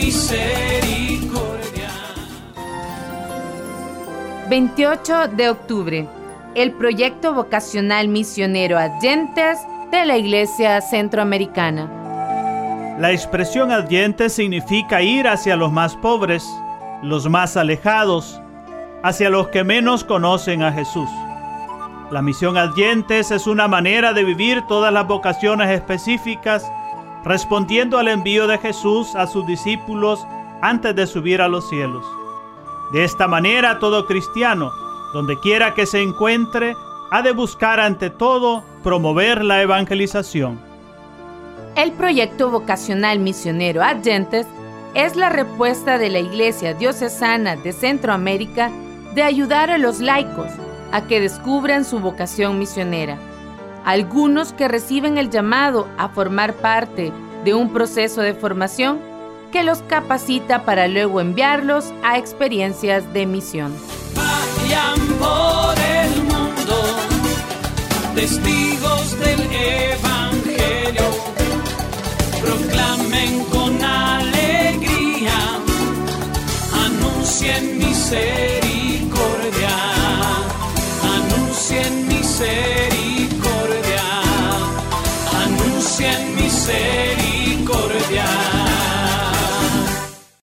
misericordia. 28 de octubre, el proyecto vocacional misionero Adyentes de la Iglesia Centroamericana. La expresión Adyentes significa ir hacia los más pobres, los más alejados, hacia los que menos conocen a Jesús. La misión Adyentes es una manera de vivir todas las vocaciones específicas, respondiendo al envío de Jesús a sus discípulos antes de subir a los cielos. De esta manera, todo cristiano, donde quiera que se encuentre, ha de buscar ante todo promover la evangelización. El proyecto vocacional misionero Adyentes es la respuesta de la Iglesia Diocesana de Centroamérica de ayudar a los laicos a que descubran su vocación misionera. Algunos que reciben el llamado a formar parte de un proceso de formación que los capacita para luego enviarlos a experiencias de misión. Vayan por el mundo, testigos del Evangelio, proclamen con alegría, anuncien misericordia.